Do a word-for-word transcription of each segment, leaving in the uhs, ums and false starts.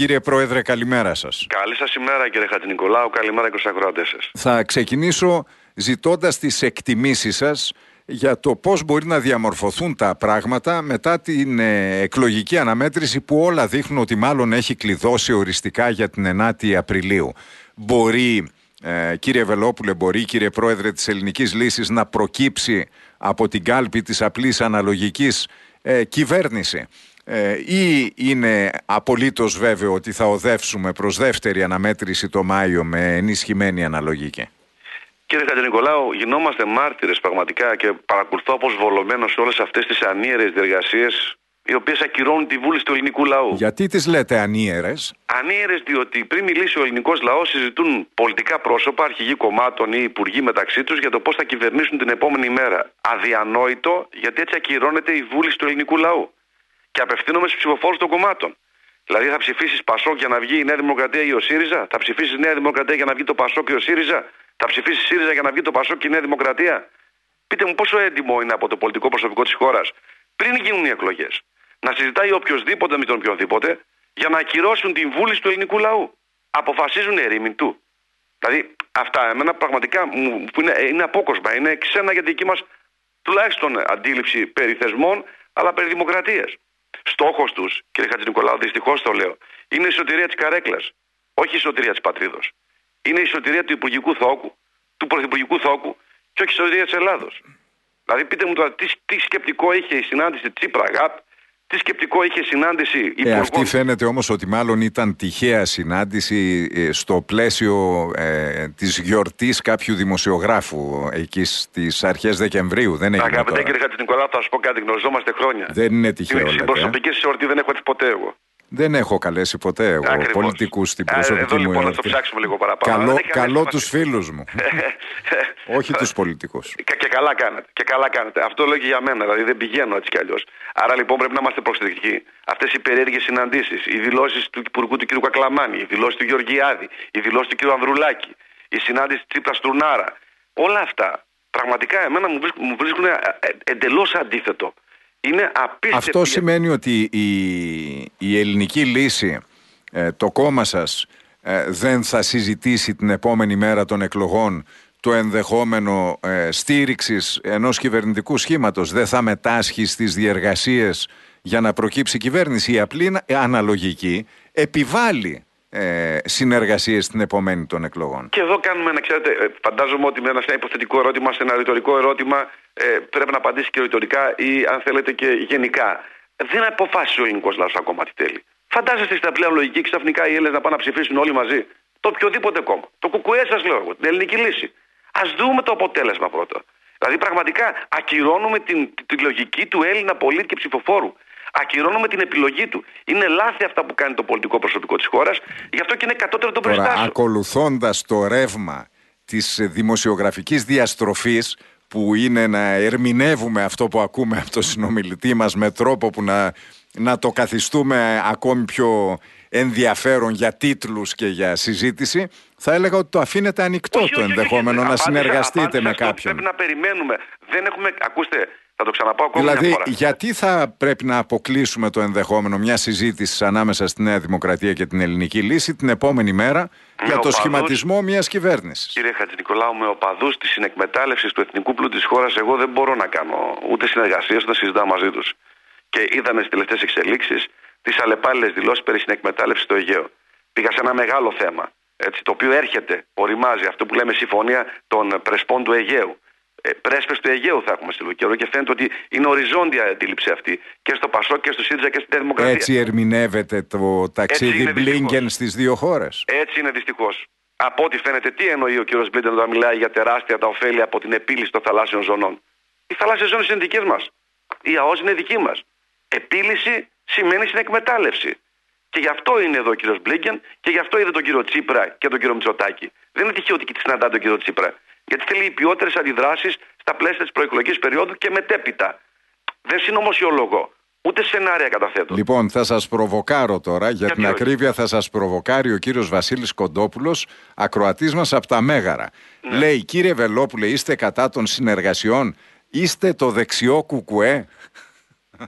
Κύριε Πρόεδρε, καλημέρα σας. Καλή σας ημέρα κύριε Χατζηνικολάου, καλημέρα και στους ακροατές σας. Θα ξεκινήσω ζητώντας τις εκτιμήσεις σας για το πώς μπορεί να διαμορφωθούν τα πράγματα μετά την ε, εκλογική αναμέτρηση που όλα δείχνουν ότι μάλλον έχει κλειδώσει οριστικά για την ενάτη Απριλίου. Μπορεί, ε, κύριε Βελόπουλε, μπορεί κύριε Πρόεδρε της Ελληνικής Λύσης να προκύψει από την κάλπη της απλής αναλογικής ε, κυβέρνηση ε, ή είναι απολύτως βέβαιο ότι θα οδεύσουμε προς δεύτερη αναμέτρηση το Μάιο με ενισχυμένη αναλογική? Κύριε Χατζηνικολάου, γινόμαστε μάρτυρες πραγματικά και παρακολουθώ αποσβολωμένος όλες αυτές τις ανίερες διεργασίες οι οποίες ακυρώνουν τη βούληση του ελληνικού λαού. Γιατί τις λέτε ανίερες? Ανίερες διότι πριν μιλήσει ο ελληνικός λαός συζητούν πολιτικά πρόσωπα, αρχηγοί κομμάτων ή υπουργοί μεταξύ τους για το πώς θα κυβερνήσουν την επόμενη μέρα. Αδιανόητο, γιατί έτσι ακυρώνεται η βούληση του ελληνικού λαού. Και απευθύνομαι στους ψηφοφόρους των κομμάτων. Δηλαδή θα ψηφίσεις Πασόκ για να βγει η Νέα Δημοκρατία ή ο ΣΥΡΙΖΑ? Θα ψηφίσεις Νέα Δημοκρατία για να βγει το Πασόκ και ο ΣΥΡΙΖΑ? Θα ψηφίσεις ΣΥΡΙΖΑ για να βγει το Πασόκ και η Νέα Δημοκρατία? Πείτε μου πόσο έντιμο είναι από το πολιτικό προσωπικό της χώρας πριν γίνουν οι εκλογές να συζητάει οποιοδήποτε με τον οποιοδήποτε για να ακυρώσουν την βούληση του ελληνικού λαού. Αποφασίζουν ερήμην του. Δηλαδή αυτά εμένα πραγματικά μου είναι, είναι απόκοσμα, είναι ξένα για τη δική μας τουλάχιστον αντίληψη περί θεσμών αλλά περί δημοκρατίας. Στόχος τους, κύριε Χατζηνικολάου, δυστυχώς το λέω, είναι η σωτηρία της καρέκλας, όχι η σωτηρία της πατρίδος. Είναι η σωτηρία του υπουργικού θόκου, του πρωθυπουργικού θόκου και όχι η σωτηρία της Ελλάδος. Δηλαδή πείτε μου τώρα τι, τι σκεπτικό είχε η συνάντηση Τσίπρα-ΓΑΠ, τι σκεπτικό είχε η συνάντηση υπουργών. Ε, αυτή φαίνεται όμως ότι μάλλον ήταν τυχαία συνάντηση ε, στο πλαίσιο ε, της γιορτής κάποιου δημοσιογράφου εκεί στις αρχές Δεκεμβρίου. Δεν έγινε. Αγαπητέ κύριε Χατζηνικολάου, θα σας πω κάτι, γνωριζόμαστε χρόνια. Δεν είναι τυχαίο. Στην προσωπική σας εορτή δεν έχω έρθει ποτέ εγώ. Δεν έχω καλέσει ποτέ εγώ πολιτικούς στην προσωπική εδώ, μου λοιπόν, εορτή. να το ψάξουμε λίγο παραπάνω. Καλό, καλό τους φίλους μου. Όχι τους πολιτικούς. Και, και καλά κάνετε. Και καλά κάνετε. Αυτό λέω και για μένα. Δηλαδή δεν πηγαίνω έτσι κι αλλιώς. Άρα λοιπόν πρέπει να είμαστε προσεκτικοί. Αυτές οι περίεργες συναντήσεις, οι δηλώσεις του Υπουργού του κ. Κακλαμάνη, οι δηλώσεις του Γεωργιάδη, οι δηλώσεις του κ. Ανδρουλάκη, η συνάντηση Τσίπρα Στουρνάρα. Όλα αυτά πραγματικά εμένα μου βρίσκουν, μου βρίσκουν εντελώς αντίθετο. Είναι απίστευτο. Αυτό σημαίνει ότι η, η ελληνική λύση, ε, το κόμμα σας, ε, δεν θα συζητήσει την επόμενη μέρα των εκλογών το ενδεχόμενο ε, στήριξης ενός κυβερνητικού σχήματος? Δεν θα μετάσχει στις διεργασίες για να προκύψει κυβέρνηση? Η απλή αναλογική επιβάλλει ε, συνεργασίες στην επόμενη των εκλογών. Και εδώ κάνουμε ένα, ξέρετε, φαντάζομαι ότι με ένα υποθετικό ερώτημα, σε ένα ρητορικό ερώτημα, ε, πρέπει να απαντήσει και ρητορικά ή αν θέλετε και γενικά. Δεν αποφάσισε ο ελληνικός λαός ακόμα τι θέλει. Φαντάζεστε στην απλή λογική ξαφνικά οι Έλληνες να πάνε να ψηφίσουν όλοι μαζί το οποιοδήποτε κόμμα. Το κουκουέ σας λέω εγώ, την ελληνική λύση. Ας δούμε το αποτέλεσμα πρώτα. Δηλαδή πραγματικά ακυρώνουμε την, την λογική του Έλληνα πολίτη και ψηφοφόρου. Ακυρώνουμε την επιλογή του. Είναι λάθη αυτά που κάνει το πολιτικό προσωπικό της χώρας, γι' αυτό και είναι κατώτερο των περιστάσεων. Τώρα, ακολουθώντας το ρεύμα της δημοσιογραφικής διαστροφής, που είναι να ερμηνεύουμε αυτό που ακούμε από τον συνομιλητή μας με τρόπο που να, να το καθιστούμε ακόμη πιο ενδιαφέρον για τίτλους και για συζήτηση, θα έλεγα ότι το αφήνετε ανοιχτό όχι, το όχι, ενδεχόμενο όχι, όχι, να συνεργαστείτε απάντησα, με κάποιον. Πρέπει να περιμένουμε. Δεν έχουμε, ακούστε, θα το ξαναπάω ακόμα δηλαδή, μια φορά. Γιατί θα πρέπει να αποκλείσουμε το ενδεχόμενο μια συζήτηση ανάμεσα στη Νέα Δημοκρατία και την Ελληνική Λύση την επόμενη μέρα με για το οπαδούς, σχηματισμό μιας κυβέρνησης? Κύριε Χατζηνικολάου, με οπαδούς της συνεκμετάλλευσης του εθνικού πλούτου της χώρας, εγώ δεν μπορώ να κάνω ούτε συνεργασίες ούτε συζητάω μαζί τους. Και είδαμε στις τελευταίες εξελίξεις τις αλλεπάλληλες δηλώσεις περί συνεκμετάλλευσης στο Αιγαίο. Πήγα σε ένα μεγάλο θέμα, έτσι, το οποίο έρχεται, οριμάζει, αυτό που λέμε συμφωνία των πρεσπών του Αιγαίου. Ε, πρέσπες του Αιγαίου θα έχουμε στη καιρό και φαίνεται ότι είναι οριζόντια αντίληψη αυτή και στο Πασόκ και στο ΣΥΡΙΖΑ και στη Νέα Δημοκρατία. Έτσι ερμηνεύεται το ταξίδι Μπλίνκεν στις δύο χώρες. Έτσι είναι δυστυχώς. Από ό,τι φαίνεται, τι εννοεί ο κ. Μπλίνκεν όταν μιλάει για τεράστια τα ωφέλη από την επίλυση των θαλάσσιων ζωνών? Οι θαλάσσιες ζώνες είναι δικές μας. Η ΑΟΣ είναι δική μας. Επίλυση σημαίνει συνεκμετάλλευση. Και γι' αυτό είναι εδώ ο κ. Μπλίνκεν και γι' αυτό είδε τον κ. Τσίπρα και τον κ. Μητσοτάκη. Δεν είναι τυχαίο ότι συναντάτε τον κ. Τσίπρα. Γιατί θέλει οι ποιότερες αντιδράσεις στα πλαίσια της προεκλογικής περίοδου και μετέπειτα. Δεν συνωμοσιολογώ. Ούτε σενάρια καταθέτω. Λοιπόν, θα σας προβοκάρω τώρα. Για Γιατί την όχι. ακρίβεια, θα σας προβοκάρει ο κύριος Βασίλης Κοντόπουλος, ακροατής μας από τα Μέγαρα. Ναι. Λέει, κύριε Βελόπουλε, είστε κατά των συνεργασιών? Είστε το δεξιό κουκουέ?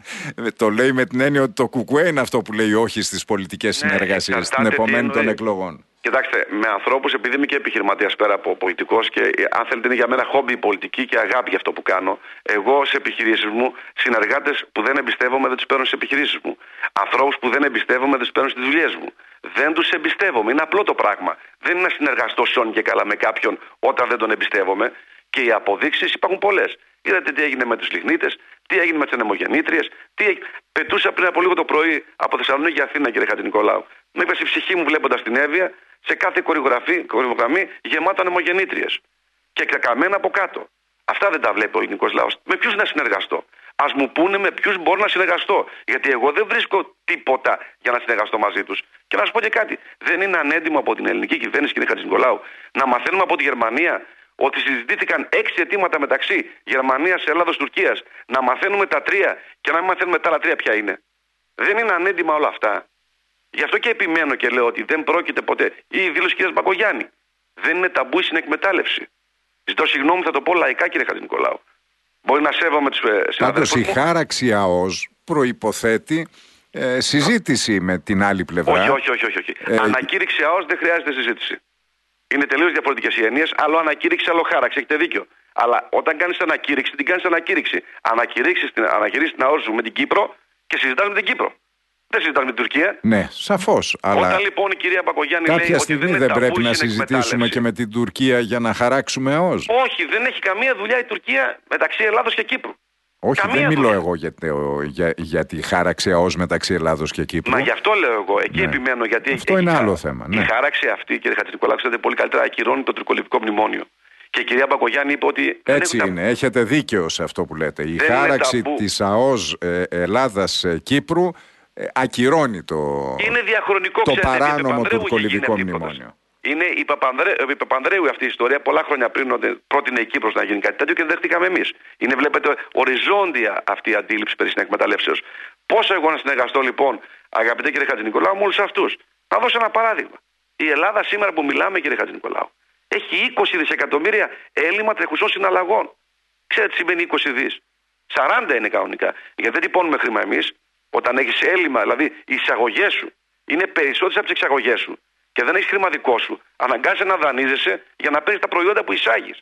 Το λέει με την έννοια ότι το Κουκουέ είναι αυτό που λέει όχι στις πολιτικές ναι, συνεργασίες στην επομένη των εκλογών. Κοιτάξτε, με ανθρώπους, επειδή είμαι και επιχειρηματίας πέρα από πολιτικός και αν θέλετε είναι για μένα χόμπι η πολιτική και αγάπη για αυτό που κάνω, εγώ σε επιχειρήσεις μου, συνεργάτες που δεν εμπιστεύομαι δεν τους παίρνω σε επιχειρήσεις μου. Ανθρώπους που δεν εμπιστεύομαι δεν τους παίρνω στις δουλειές μου. Δεν τους εμπιστεύομαι. Είναι απλό το πράγμα. Δεν είναι να συνεργαστώ σιόν και καλά με κάποιον όταν δεν τον εμπιστεύομαι. Και οι αποδείξεις υπάρχουν πολλές. Είδατε τι έγινε με τους λιγνίτες, τι έγινε με τις ανεμογεννήτριες, τι έγινε. Πετούσα πριν από λίγο το πρωί από Θεσσαλονίκη για Αθήνα, κύριε Χατζηνικολάου. Μου είπε η ψυχή μου βλέποντας την Εύβοια, σε κάθε κορυφογραμμή γεμάτα ανεμογεννήτριες. Και καμένα από κάτω. Αυτά δεν τα βλέπει ο ελληνικός λαός. Με ποιους να συνεργαστώ? Ας μου πούνε με ποιους μπορώ να συνεργαστώ. Γιατί εγώ δεν βρίσκω τίποτα για να συνεργαστώ μαζί τους. Και να σου πω και κάτι. Δεν είναι ανέντιμο από την ελληνική κυβέρνηση, κύριε Χατζηνικολάου, να μαθαίνουμε από τη Γερμανία ότι συζητήθηκαν έξι αιτήματα μεταξύ Γερμανίας, Ελλάδος, Τουρκίας. Να μαθαίνουμε τα τρία και να μην μαθαίνουμε τα άλλα τρία ποια είναι. Δεν είναι ανέντιμα όλα αυτά. Γι' αυτό και επιμένω και λέω ότι δεν πρόκειται ποτέ. Ή η δήλωση κυρίας Μπακογιάννη. Δεν είναι ταμπού η συνεκμετάλλευση. Ζητώ συγγνώμη, θα το πω λαϊκά, κύριε Χατζηνικολάου. Μπορεί να σέβομαι τους συναδέλφους. Πάντως η χάραξη ΑΟΣ προϋποθέτει ε, συζήτηση με την άλλη πλευρά. Όχι, όχι, όχι. όχι, όχι. Ε, ανακήρυξη ΑΟΣ δεν χρειάζεται συζήτηση. Είναι τελείως διαφορετικές οι έννοιες. Άλλο ανακήρυξη, άλλο χάραξη. Έχετε δίκιο. Αλλά όταν κάνεις ανακήρυξη, την κάνεις ανακήρυξη. Ανακηρύξεις την, την ΑΟΣ με την Κύπρο και συζητάς με την Κύπρο. Δεν συζητάμε με την Τουρκία. Ναι, σαφώς. Αλλά όταν λοιπόν η κυρία Μπακογιάννη λέει κάποια στιγμή ότι δεν, δεν πρέπει να συζητήσουμε και με την Τουρκία για να χαράξουμε ΑΟΣ. Όχι, δεν έχει καμία δουλειά η Τουρκία μεταξύ Ελλάδος και Κύπρου. Όχι, καμία δεν μιλώ δουλειά. εγώ για, για, για τη χάραξη ΑΟΣ μεταξύ Ελλάδος και Κύπρου. Μα γι' αυτό λέω εγώ. Εκεί ναι. επιμένω. Γιατί αυτό είναι άλλο θέμα. Η ναι. χάραξη αυτή, κύριε Χατζηνικολάου, ξέρετε πολύ καλύτερα, ακυρώνει το τουρκολιβικό μνημόνιο. Και η κυρία Μπακογιάννη είπε ότι. Έτσι είναι. Τα... Έχετε δίκιο σε αυτό που λέτε. Η δεν χάραξη της ΑΟΣ ε, Ελλάδας-Κύπρου ε, ακυρώνει το, είναι διαχρονικό, το ξέρετε, παράνομο τουρκολιβικό μνημόνιο. Είναι η Παπανδρέου, Παπανδρέου αυτή η ιστορία πολλά χρόνια πριν ότι πρότεινε η Κύπρος να γίνει κάτι τέτοιο και δεν δεχτήκαμε εμείς. Είναι, βλέπετε, οριζόντια αυτή η αντίληψη περί συνεκμεταλλεύσεως. Πόσο εγώ να συνεργαστώ λοιπόν, αγαπητέ κύριε Χατζηνικολάου, με όλους αυτούς. Θα δώσω ένα παράδειγμα. Η Ελλάδα σήμερα που μιλάμε, κύριε Χατζηνικολάου, έχει είκοσι δισεκατομμύρια έλλειμμα τρεχουσών συναλλαγών. Ξέρετε τι σημαίνει είκοσι δις. σαράντα είναι κανονικά. Γιατί δεν τυπώνουμε χρήμα εμείς. Όταν έχεις έλλειμμα, δηλαδή οι εισαγωγές σου είναι περισσότερες από τις εξαγωγές σου και δεν έχεις χρήμα δικό σου, αναγκάζεσαι να δανείζεσαι για να παίρνεις τα προϊόντα που εισάγεις.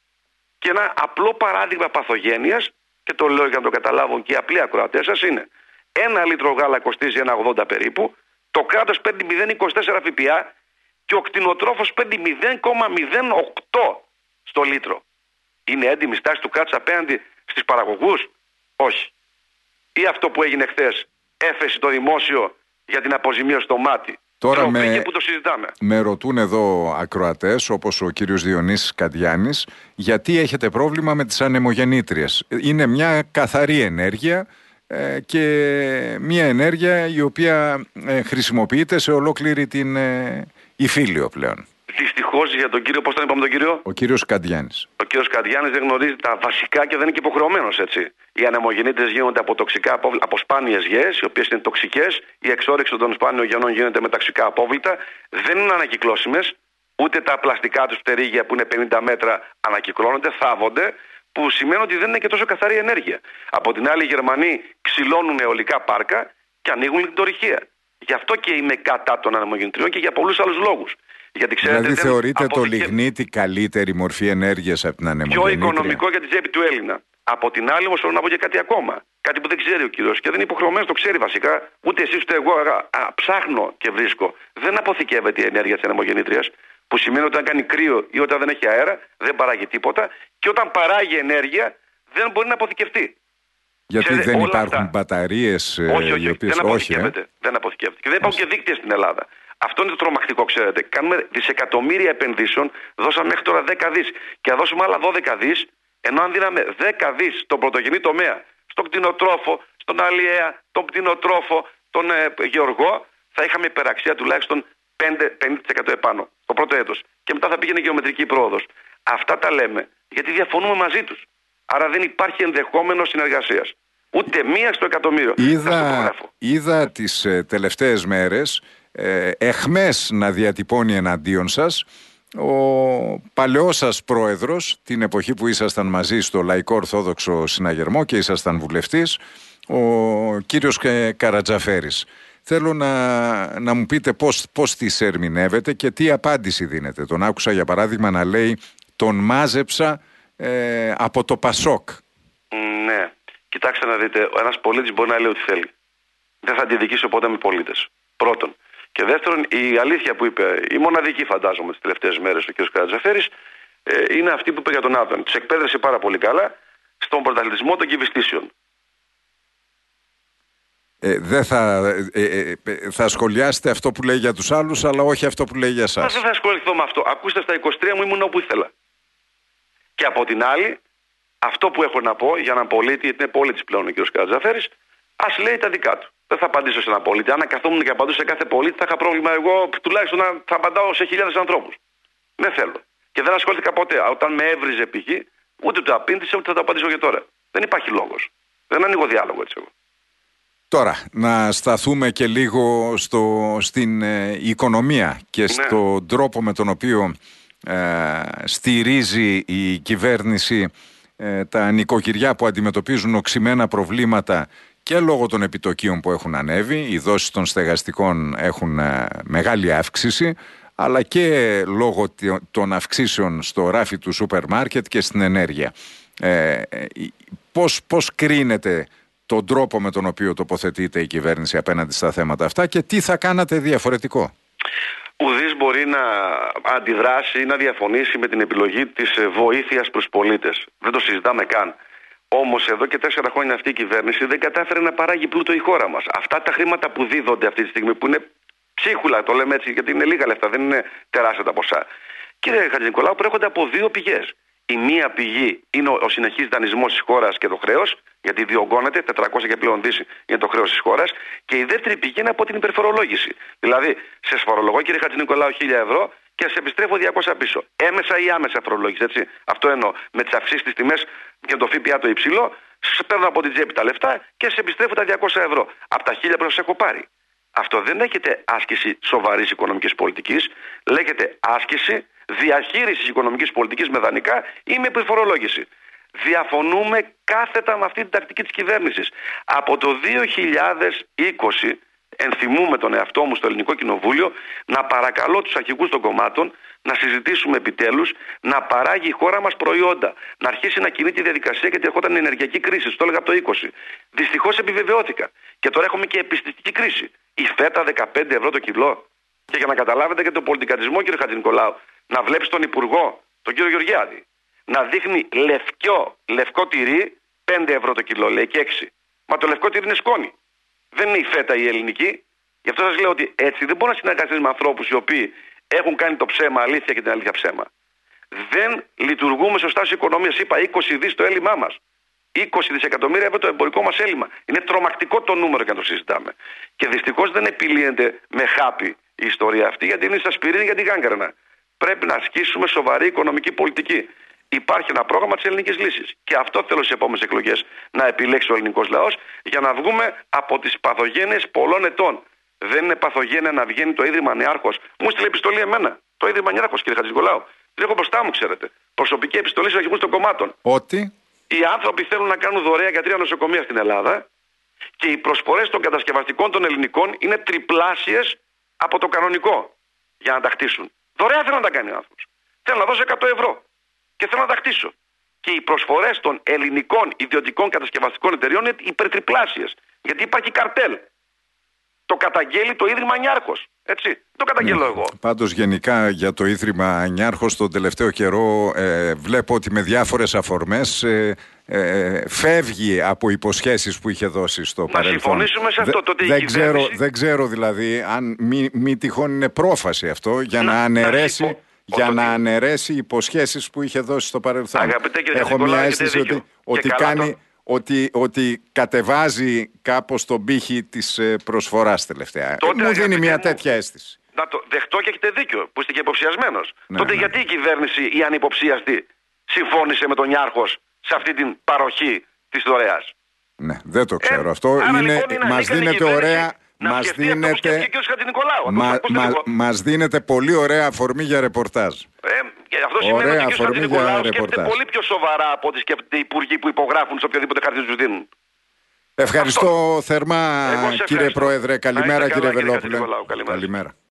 Και ένα απλό παράδειγμα παθογένειας, και το λέω για να το καταλάβουν και οι απλοί ακροατές σας, είναι ένα λίτρο γάλα κοστίζει ένα ογδόντα περίπου, το κράτος παίρνει μηδέν κόμμα είκοσι τέσσερα ΦΠΑ και ο κτηνοτρόφος παίρνει μηδέν κόμμα μηδέν οκτώ στο λίτρο. Είναι έντιμη στάση του κράτους απέναντι στις παραγωγούς? Όχι. Ή αυτό που έγινε χθες, έφεση το δημόσιο για την αποζημίωση στο μάτι. Τώρα με, που το συζητάμε. με ρωτούν εδώ ακροατές, όπως ο κύριος Διονύσης Καντιάνης, γιατί έχετε πρόβλημα με τις ανεμογεννήτριες. Είναι μια καθαρή ενέργεια ε, και μια ενέργεια η οποία ε, χρησιμοποιείται σε ολόκληρη την ε, Ιφίλιο πλέον. Δυστυχώς για τον κύριο, πώς τον είπαμε τον κύριο? Ο κύριος Καντιάνης. Ο κύριος Καντιάνης δεν γνωρίζει τα βασικά και δεν είναι και υποχρεωμένος, έτσι. Οι ανεμογεννήτριες γίνονται από, τοξικά, από σπάνιες γεές, οι οποίες είναι τοξικές. Η εξόρυξη των σπάνιων γενών γίνεται με τοξικά απόβλητα. Δεν είναι ανακυκλώσιμες. Ούτε τα πλαστικά τους πτερίγια που είναι πενήντα μέτρα ανακυκλώνονται, θάβονται. Που σημαίνει ότι δεν είναι και τόσο καθαρή ενέργεια. Από την άλλη, οι Γερμανοί ξυλώνουν αιωλικά πάρκα και ανοίγουν λιντορυχεία. Γι' αυτό και είμαι κατά των ανεμογεννητριών και για πολλούς άλλους λόγους. Γιατί, ξέρετε, δηλαδή θεωρείτε το αποδικε... λιγνίτη καλύτερη μορφή ενέργειας από την ανεμογεννήτρια? Πιο οικονομικό για τη τσέπη του Έλληνα. Από την άλλη όμως θέλω να πω και κάτι ακόμα. Κάτι που δεν ξέρει ο κύριος και δεν είναι υποχρεωμένος, το ξέρει βασικά. Ούτε εσείς ούτε εγώ α, α, ψάχνω και βρίσκω. Δεν αποθηκεύεται η ενέργεια της ανεμογεννήτριας. Που σημαίνει ότι όταν κάνει κρύο ή όταν δεν έχει αέρα δεν παράγει τίποτα. Και όταν παράγει ενέργεια δεν μπορεί να αποθηκευτεί. Γιατί ξέρετε, δεν υπάρχουν αυτά... μπαταρίες όχι, όχι, οι οποίες δεν αποθηκεύεται. Όχι, ε? Δεν αποθηκεύεται. Και δεν υπάρχουν και δίκτυα στην Ελλάδα. Αυτό είναι το τρομακτικό, ξέρετε. Κάνουμε δισεκατομμύρια επενδύσεων, δώσαμε μέχρι τώρα δέκα δις και θα δώσουμε άλλα δώδεκα δις, ενώ αν δίναμε δέκα δις στον πρωτογενή τομέα, στον κτηνοτρόφο, στον αλλιέα, τον κτηνοτρόφο, τον ε, γεωργό, θα είχαμε υπεραξία τουλάχιστον πέντε με πενήντα τοις εκατό επάνω το πρώτο έτος. Και μετά θα πήγαινε γεωμετρική πρόοδος. Αυτά τα λέμε γιατί διαφωνούμε μαζί τους. Άρα δεν υπάρχει ενδεχόμενο συνεργασίας. Ούτε μία στο εκατομμύριο. Είδα, είδα τις ε, τελευταίες μέρες ε, εχμές να διατυπώνει εναντίον σας ο παλαιός σας πρόεδρος, την εποχή που ήσασταν μαζί στο Λαϊκό Ορθόδοξο Συναγερμό και ήσασταν βουλευτής, ο κύριος Καρατζαφέρης. Θέλω να, να μου πείτε πώς, πώς τις ερμηνεύετε και τι απάντηση δίνετε. Τον άκουσα για παράδειγμα να λέει τον μάζεψα ε, από το Πασόκ. Ναι. Κοιτάξτε να δείτε, ένας πολίτης μπορεί να λέει ό,τι θέλει. Δεν θα αντιδικήσω ποτέ με πολίτες. Πρώτον. Και δεύτερον, η αλήθεια που είπε, η μοναδική φαντάζομαι τις τελευταίες μέρες ο κ. Καρατζαφέρης, ε, είναι αυτή που είπε για τον Άδων. Τους εκπαίδευσε πάρα πολύ καλά στον πρωταθλητισμό των κυβιστήσεων. Ε, δεν θα, ε, ε, ε, θα σχολιάσετε αυτό που λέει για τους άλλους, αλλά όχι αυτό που λέει για εσάς. Δεν θα ασχοληθώ με αυτό. Ακούστε, στα είκοσι τρία μου ήμουν όπου ήθελα. Και από την άλλη, αυτό που έχω να πω για έναν πολίτη, γιατί είναι πολίτης πλέον ο κ. Καρατζαφέρης, ας λέει τα δικά του. Δεν θα απαντήσω σε έναν πολίτη. Αν καθόμουν και απαντούσα σε κάθε πολίτη, θα είχα πρόβλημα εγώ τουλάχιστον να θα απαντάω σε χιλιάδες ανθρώπους. Δεν θέλω. Και δεν ασχολήθηκα ποτέ. Όταν με έβριζε π.χ., ούτε το απήντησε, ούτε θα το απαντήσω και τώρα. Δεν υπάρχει λόγος. Δεν ανοίγω διάλογο έτσι εγώ. Τώρα, να σταθούμε και λίγο στο, στην ε, οικονομία και ναι. στον τρόπο με τον οποίο ε, στηρίζει η κυβέρνηση ε, τα νοικοκυριά που αντιμετωπίζουν οξυμένα προβλήματα και λόγω των επιτοκίων που έχουν ανέβει. Οι δόσεις των στεγαστικών έχουν ε, μεγάλη αύξηση, αλλά και λόγω των αυξήσεων στο ράφι του σούπερ μάρκετ και στην ενέργεια. Ε, πώς, πώς κρίνεται τον τρόπο με τον οποίο τοποθετείται η κυβέρνηση απέναντι στα θέματα αυτά και τι θα κάνατε διαφορετικό? Ουδής μπορεί να αντιδράσει ή να διαφωνήσει με την επιλογή της βοήθειας προς πολίτες. Δεν το συζητάμε καν. Όμως εδώ και τέσσερα χρόνια αυτή η κυβέρνηση δεν κατάφερε να παράγει πλούτο η χώρα μας. Αυτά τα χρήματα που δίδονται αυτή τη στιγμή, που είναι ψίχουλα, το λέμε έτσι γιατί είναι λίγα λεφτά, δεν είναι τεράστια τα ποσά. Κύριε Χατζηνικολάου, προέρχονται από δύο πηγές. Η μία πηγή είναι ο συνεχής δανεισμός της χώρας και το χρέος, γιατί διωγγώνεται, τετρακόσια και πλέον δις είναι το χρέος της χώρας. Και η δεύτερη πηγή είναι από την υπερφορολόγηση. Δηλαδή, σε φορολογώ, κύριε Χατζηνικολάου, χίλια ευρώ και σε επιστρέφω διακόσια πίσω. Έμεσα ή άμεσα φορολόγηση, έτσι. Αυτό εννοώ. Με τις αυξήσεις της τιμές και το ΦΠΑ το υψηλό, σε παίρνω από την τσέπη τα λεφτά και σε επιστρέφω τα διακόσια ευρώ. Από τα χίλια ευρώ σε έχω πάρει. Αυτό δεν λέγεται άσκηση σοβαρής οικονομικής πολιτικής, λέγεται άσκηση διαχείρισης οικονομικής πολιτικής με δανεικά ή με επιφορολόγηση. Διαφωνούμε κάθετα με αυτή την τακτική της κυβέρνησης. Από το δύο χιλιάδες είκοσι ενθυμούμε τον εαυτό μου στο Ελληνικό Κοινοβούλιο να παρακαλώ τους αρχηγούς των κομμάτων να συζητήσουμε επιτέλους να παράγει η χώρα μας προϊόντα. Να αρχίσει να κινεί τη διαδικασία γιατί ερχόταν η ενεργειακή κρίση. Το έλεγα από το είκοσι. Δυστυχώς επιβεβαιώθηκα. Και τώρα έχουμε και επιστημική κρίση. Η φέτα δεκαπέντε ευρώ το κιλό. Και για να καταλάβετε και τον πολιτικατισμό, κύριε Χατζηνικολάου, να βλέπεις τον Υπουργό, τον κύριο Γεωργιάδη, να δείχνει λευκό, λευκό τυρί πέντε ευρώ το κιλό, λέει και έξι. Μα το λευκό τυρί είναι σκόνη. Δεν είναι η φέτα η ελληνική. Γι' αυτό σας λέω ότι έτσι δεν μπορεί να συνεργαστείς με ανθρώπους οι οποίοι έχουν κάνει το ψέμα αλήθεια και την αλήθεια ψέμα. Δεν λειτουργούμε σωστά στις οικονομίες. Είπα είκοσι δις το έλλειμμά μας. είκοσι δισεκατομμύρια ευρώ το εμπορικό μας έλλειμμα. Είναι τρομακτικό το νούμερο και να το συζητάμε. Και δυστυχώς δεν επιλύεται με χάπι η ιστορία αυτή, γιατί είναι στα σπυρίνη για τη γάγκρανα. Πρέπει να ασκήσουμε σοβαρή οικονομική πολιτική. Υπάρχει ένα πρόγραμμα της ελληνικής λύσης. Και αυτό θέλω στις επόμενες εκλογές να επιλέξει ο ελληνικός λαός για να βγούμε από τις παθογένειες πολλών ετών. Δεν είναι παθογένεια να βγαίνει το Ίδρυμα Νεάρχος. Μου στείλε επιστολή εμένα. Το Ίδρυμα Νεάρχος, κύριε Χατζηνικολάου. Την έχω μπροστά μου, ξέρετε. Προσωπική επιστολή στους αρχηγούς των κομμάτων. Ότι οι άνθρωποι θέλουν να κάνουν δωρεά για τρία νοσοκομεία στην Ελλάδα και οι προσφορές των κατασκευαστικών των ελληνικών είναι τριπλάσιες από το κανονικό για να τα χτίσουν. Δωρεά θέλω να τα κάνει ο άνθρωπος. Θέλω να δώσω εκατό ευρώ και θέλω να τα χτίσω. Και οι προσφορές των ελληνικών ιδιωτικών κατασκευαστικών εταιριών είναι υπερτριπλάσιες. Γιατί υπάρχει καρτέλ. Το καταγγέλει το Ίδρυμα Νιάρχος. Έτσι. Το καταγγέλω εγώ. Πάντως γενικά για το Ίδρυμα Νιάρχος τον τελευταίο καιρό ε, βλέπω ότι με διάφορες αφορμές ε, ε, φεύγει από υποσχέσεις που είχε δώσει στο να παρελθόν. Να συμφωνήσουμε σε αυτό. Δε, τότε δεν, η κυβέρνηση... ξέρω, δεν ξέρω δηλαδή αν μη, μη τυχόν είναι πρόφαση αυτό για να, να αναιρέσει... Να για να αναιρέσει υποσχέσεις που είχε δώσει στο παρελθόν. Αγαπητέ κύριε Έχω μια αίσθηση ότι, ότι, κάνει, το... ότι, ότι κατεβάζει κάπως τον πύχη της προσφοράς τελευταία. Τότε, μου δίνει μια μου... τέτοια αίσθηση. Να το δεχτώ και έχετε δίκιο που είστε και υποψιασμένος. Ναι, Τότε ναι. γιατί η κυβέρνηση η ανυποψίαστη συμφώνησε με τον Νιάρχος σε αυτή την παροχή της δωρεάς? Ναι, δεν το ξέρω. Ε, αυτό είναι, λοιπόν είναι μας δίνεται ωραία... Να μας δίνεται, μα, μα, μας δίνεται πολύ ωραία αφορμή για ρεπορτάζ. Ε, και αυτό σημαίνει ότι ο κ. Χατζηνικολάου σκέφτεται πολύ πιο σοβαρά από ό,τι σκέφτεται οι υπουργοί που υπογράφουν σε οποιοδήποτε χαρτί τους δίνουν. Ευχαριστώ Αυτό. θερμά, κύριε Πρόεδρε. Καλημέρα, κύριε Βελόπουλε. Καλημέρα. Καλημέρα.